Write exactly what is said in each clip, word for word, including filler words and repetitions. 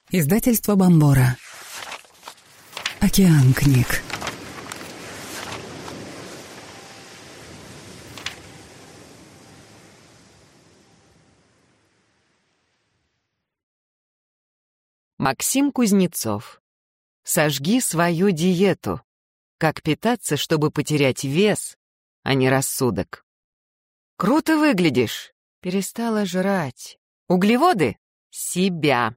Издательство Бомбора. Океан книг. Максим Кузнецов. Сожги свою диету. Как питаться, чтобы потерять вес, а не рассудок. Круто выглядишь. Перестала жрать. Углеводы? Себя.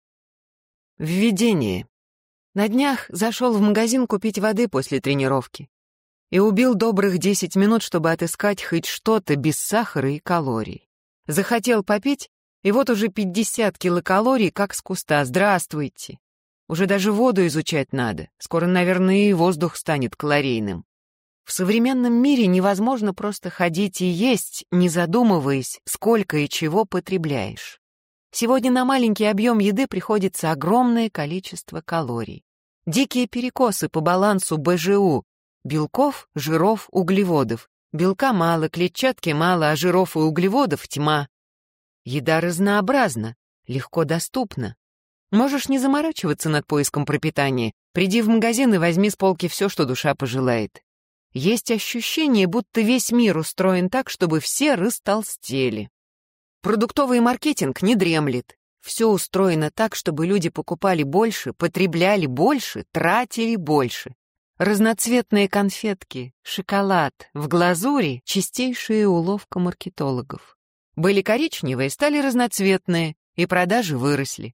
Введение. На днях зашел в магазин купить воды после тренировки. И убил добрых десять минут, чтобы отыскать хоть что-то без сахара и калорий. Захотел попить, и вот уже пятьдесят килокалорий, как с куста. Здравствуйте. Уже даже воду изучать надо. Скоро, наверное, и воздух станет калорийным. В современном мире невозможно просто ходить и есть, не задумываясь, сколько и чего потребляешь. Сегодня на маленький объем еды приходится огромное количество калорий. Дикие перекосы по балансу бэ жэ у. Белков, жиров, углеводов. Белка мало, клетчатки мало, а жиров и углеводов тьма. Еда разнообразна, легко доступна. Можешь не заморачиваться над поиском пропитания. Приди в магазин и возьми с полки все, что душа пожелает. Есть ощущение, будто весь мир устроен так, чтобы все растолстели. Продуктовый маркетинг не дремлет. Все устроено так, чтобы люди покупали больше, потребляли больше, тратили больше. Разноцветные конфетки, шоколад, в глазури — чистейшая уловка маркетологов. Были коричневые, стали разноцветные, и продажи выросли.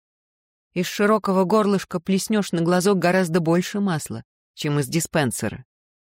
Из широкого горлышка плеснешь на глазок гораздо больше масла, чем из диспенсера.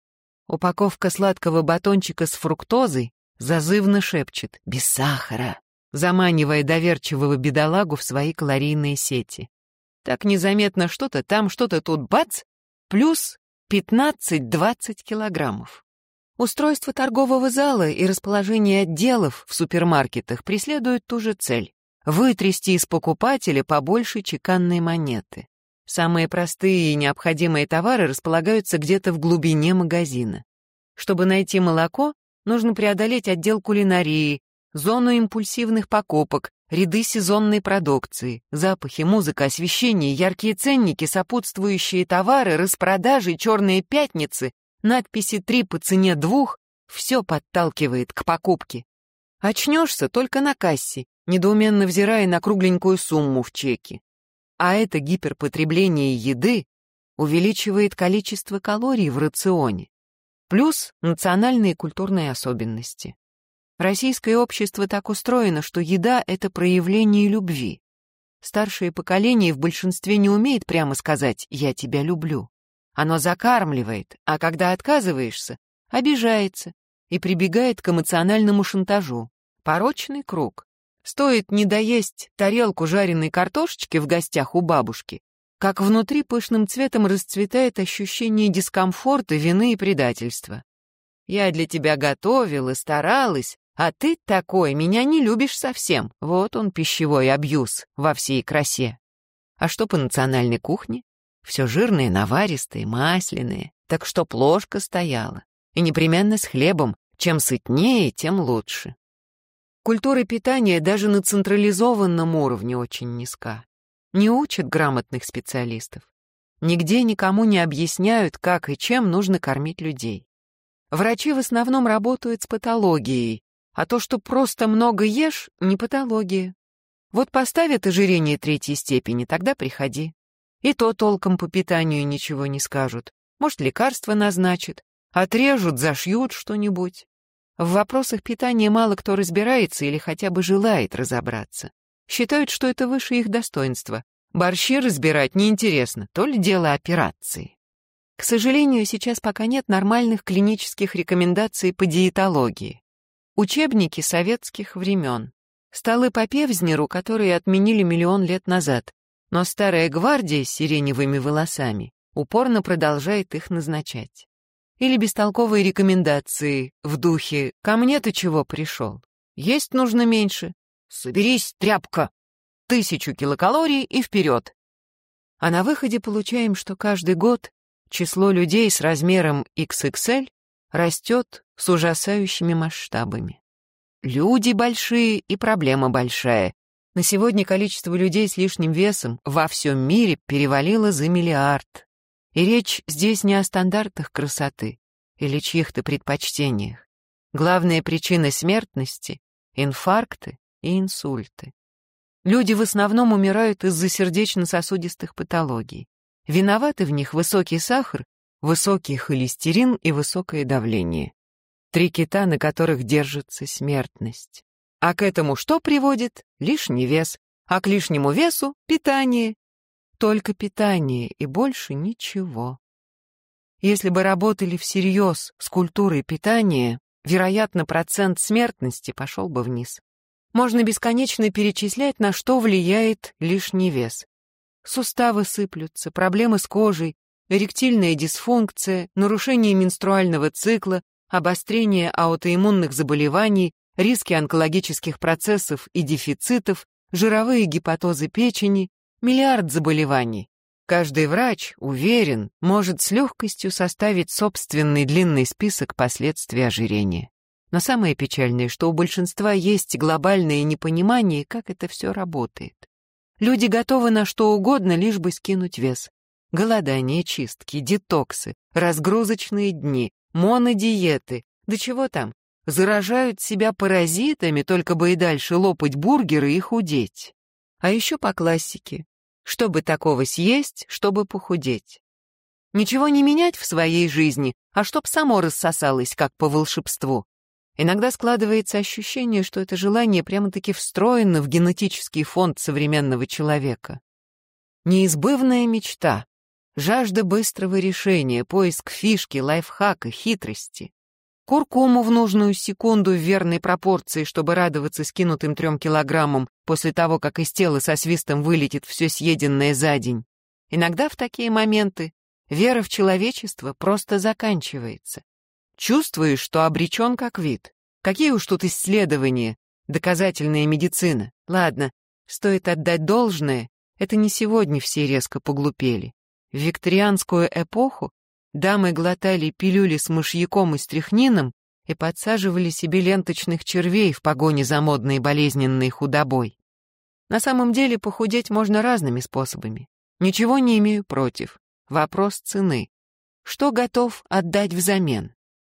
Упаковка сладкого батончика с фруктозой зазывно шепчет «без сахара», заманивая доверчивого бедолагу в свои калорийные сети. Так незаметно что-то там, что-то тут, бац, плюс пятнадцать-двадцать килограммов. Устройство торгового зала и расположение отделов в супермаркетах преследуют ту же цель — вытрясти из покупателя побольше чеканной монеты. Самые простые и необходимые товары располагаются где-то в глубине магазина. Чтобы найти молоко, нужно преодолеть отдел кулинарии, зону импульсивных покупок, ряды сезонной продукции, запахи, музыка, освещение, яркие ценники, сопутствующие товары, распродажи, черные пятницы, надписи «три по цене двух» — все подталкивает к покупке. Очнешься только на кассе, недоуменно взирая на кругленькую сумму в чеке. А это гиперпотребление еды увеличивает количество калорий в рационе. Плюс национальные и культурные особенности. Российское общество так устроено, что еда — это проявление любви. Старшее поколение в большинстве не умеет прямо сказать «я тебя люблю». Оно закармливает, а когда отказываешься, обижается и прибегает к эмоциональному шантажу. Порочный круг. Стоит не доесть тарелку жареной картошечки в гостях у бабушки, как внутри пышным цветом расцветает ощущение дискомфорта, вины и предательства. «Я для тебя готовила, старалась, а ты такой, меня не любишь совсем». Вот он, пищевой абьюз во всей красе. А что по национальной кухне? Все жирные, наваристые, масляные. Так чтоб ложка стояла. И непременно с хлебом. Чем сытнее, тем лучше. Культура питания даже на централизованном уровне очень низка. Не учат грамотных специалистов. Нигде никому не объясняют, как и чем нужно кормить людей. Врачи в основном работают с патологией, а то, что просто много ешь, не патология. Вот поставят ожирение третьей степени, тогда приходи. И то толком по питанию ничего не скажут. Может, лекарства назначат, отрежут, зашьют что-нибудь. В вопросах питания мало кто разбирается или хотя бы желает разобраться. Считают, что это выше их достоинства. Борщи разбирать неинтересно, то ли дело операции. К сожалению, сейчас пока нет нормальных клинических рекомендаций по диетологии. Учебники советских времен. Столы по Певзнеру, которые отменили миллион лет назад. Но старая гвардия с сиреневыми волосами упорно продолжает их назначать. Или бестолковые рекомендации в духе «ко мне ты чего пришел? Есть нужно меньше. Соберись, тряпка! Тысячу килокалорий и вперед!» А на выходе получаем, что каждый год число людей с размером икс икс эль растет с ужасающими масштабами. Люди большие и проблема большая. На сегодня количество людей с лишним весом во всем мире перевалило за миллиард. И речь здесь не о стандартах красоты или чьих-то предпочтениях. Главная причина смертности — инфаркты и инсульты. Люди в основном умирают из-за сердечно-сосудистых патологий. Виноваты в них высокий сахар, высокий холестерин и высокое давление. Три кита, на которых держится смертность. А к этому что приводит? Лишний вес. А к лишнему весу — питание. Только питание и больше ничего. Если бы работали всерьез с культурой питания, вероятно, процент смертности пошел бы вниз. Можно бесконечно перечислять, на что влияет лишний вес. Суставы сыплются, проблемы с кожей, эректильная дисфункция, нарушение менструального цикла, обострение аутоиммунных заболеваний, риски онкологических процессов и дефицитов, жировые гепатозы печени, миллиард заболеваний. Каждый врач, уверен, может с легкостью составить собственный длинный список последствий ожирения. Но самое печальное, что у большинства есть глобальное непонимание, как это все работает. Люди готовы на что угодно, лишь бы скинуть вес. Голодание, чистки, детоксы, разгрузочные дни, монодиеты, да чего там, заражают себя паразитами, только бы и дальше лопать бургеры и худеть. А еще по классике. Чтобы такого съесть, чтобы похудеть. Ничего не менять в своей жизни, а чтоб само рассосалось, как по волшебству. Иногда складывается ощущение, что это желание прямо-таки встроено в генетический фонд современного человека. Неизбывная мечта, жажда быстрого решения, поиск фишки, лайфхака, хитрости. Куркуму в нужную секунду в верной пропорции, чтобы радоваться скинутым трем килограммам после того, как из тела со свистом вылетит все съеденное за день. Иногда в такие моменты вера в человечество просто заканчивается. Чувствуешь, что обречен как вид. Какие уж тут исследования, доказательная медицина. Ладно, стоит отдать должное, это не сегодня все резко поглупели. В викторианскую эпоху дамы глотали пилюли с мышьяком и стрихнином и подсаживали себе ленточных червей в погоне за модной болезненной худобой. На самом деле похудеть можно разными способами. Ничего не имею против. Вопрос цены. Что готов отдать взамен?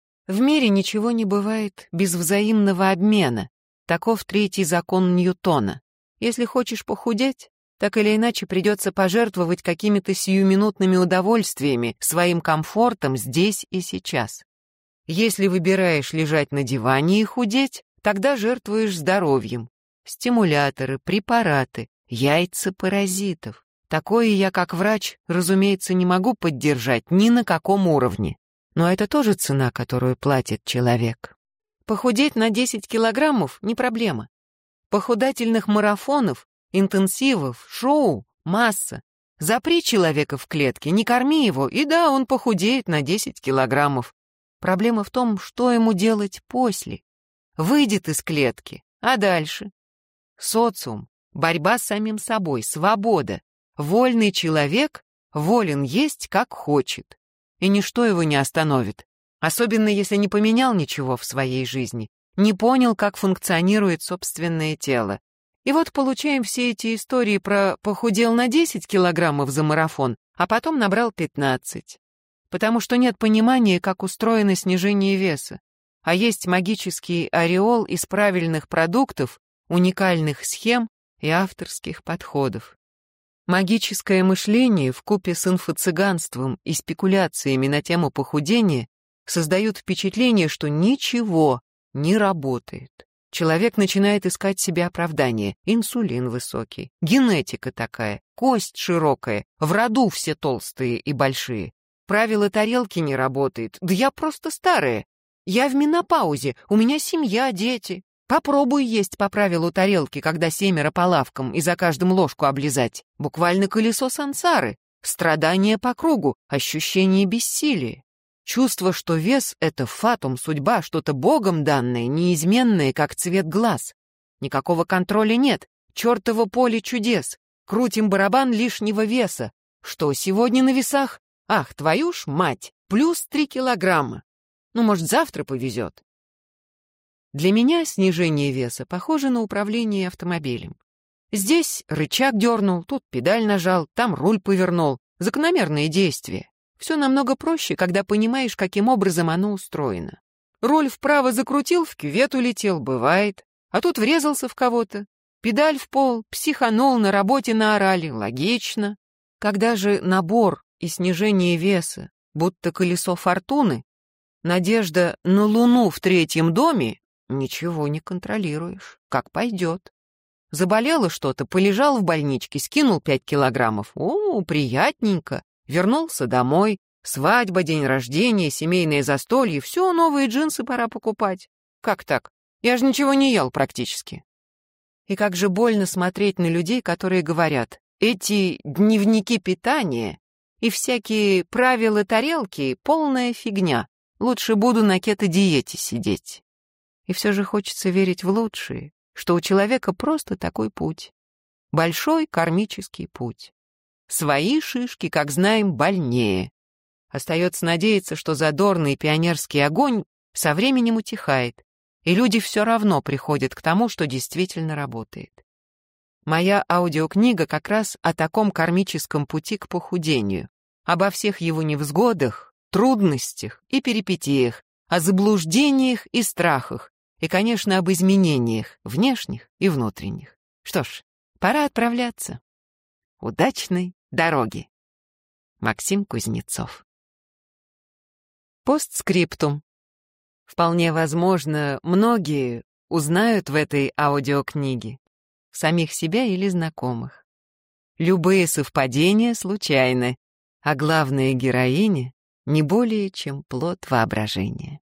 В мире ничего не бывает без взаимного обмена. Таков третий закон Ньютона. Если хочешь похудеть, так или иначе придется пожертвовать какими-то сиюминутными удовольствиями, своим комфортом здесь и сейчас. Если выбираешь лежать на диване и худеть, тогда жертвуешь здоровьем. Стимуляторы, препараты, яйца паразитов. Такое я, как врач, разумеется, не могу поддержать ни на каком уровне. Но это тоже цена, которую платит человек. Похудеть на десять килограммов не проблема. Похудательных марафонов, интенсивов, шоу масса. Запри человека в клетке, не корми его, и да, он похудеет на десять килограммов. Проблема в том, что ему делать после. Выйдет из клетки, а дальше? Социум, борьба с самим собой, свобода. Вольный человек волен есть, как хочет. И ничто его не остановит. Особенно, если не поменял ничего в своей жизни, не понял, как функционирует собственное тело. И вот получаем все эти истории про «похудел на десять килограммов за марафон», а потом набрал пятнадцать. Потому что нет понимания, как устроено снижение веса. А есть магический ореол из правильных продуктов, уникальных схем и авторских подходов. Магическое мышление вкупе с инфо-цыганством и спекуляциями на тему похудения создают впечатление, что ничего не работает. Человек начинает искать себе оправдание. Инсулин высокий, генетика такая, кость широкая, в роду все толстые и большие. Правило тарелки не работает, да я просто старая. Я в менопаузе, у меня семья, дети. Попробуй есть по правилу тарелки, когда семеро по лавкам и за каждым ложку облизать. Буквально колесо сансары, страдания по кругу, ощущение бессилия. Чувство, что вес — это фатум, судьба, что-то богом данное, неизменное, как цвет глаз. Никакого контроля нет, чертово поле чудес. Крутим барабан лишнего веса. Что сегодня на весах? Ах, твою ж мать, плюс три килограмма. Ну, может, завтра повезет. Для меня снижение веса похоже на управление автомобилем. Здесь рычаг дернул, тут педаль нажал, там руль повернул. Закономерные действия. Все намного проще, когда понимаешь, каким образом оно устроено. Руль вправо закрутил, в кювет улетел, бывает. А тут врезался в кого-то. Педаль в пол, психанул, на работе наорали. Логично. Когда же набор и снижение веса, будто колесо фортуны, надежда на луну в третьем доме, ничего не контролируешь. Как пойдет. Заболело что-то, полежал в больничке, скинул пять килограммов. О, приятненько. Вернулся домой. Свадьба, день рождения, семейное застолье. Все, новые джинсы пора покупать. Как так? Я же ничего не ел практически. И как же больно смотреть на людей, которые говорят, эти дневники питания и всякие правила тарелки — полная фигня. Лучше буду на кето-диете сидеть. И все же хочется верить в лучшее, что у человека просто такой путь. Большой кармический путь. Свои шишки, как знаем, больнее. Остается надеяться, что задорный пионерский огонь со временем утихает, и люди все равно приходят к тому, что действительно работает. Моя аудиокнига как раз о таком кармическом пути к похудению, обо всех его невзгодах, трудностях и перипетиях, о заблуждениях и страхах, и, конечно, об изменениях, внешних и внутренних. Что ж, пора отправляться. Удачной дороги. Максим Кузнецов. Постскриптум. Вполне возможно, многие узнают в этой аудиокниге самих себя или знакомых. Любые совпадения случайны, а главная героиня не более чем плод воображения.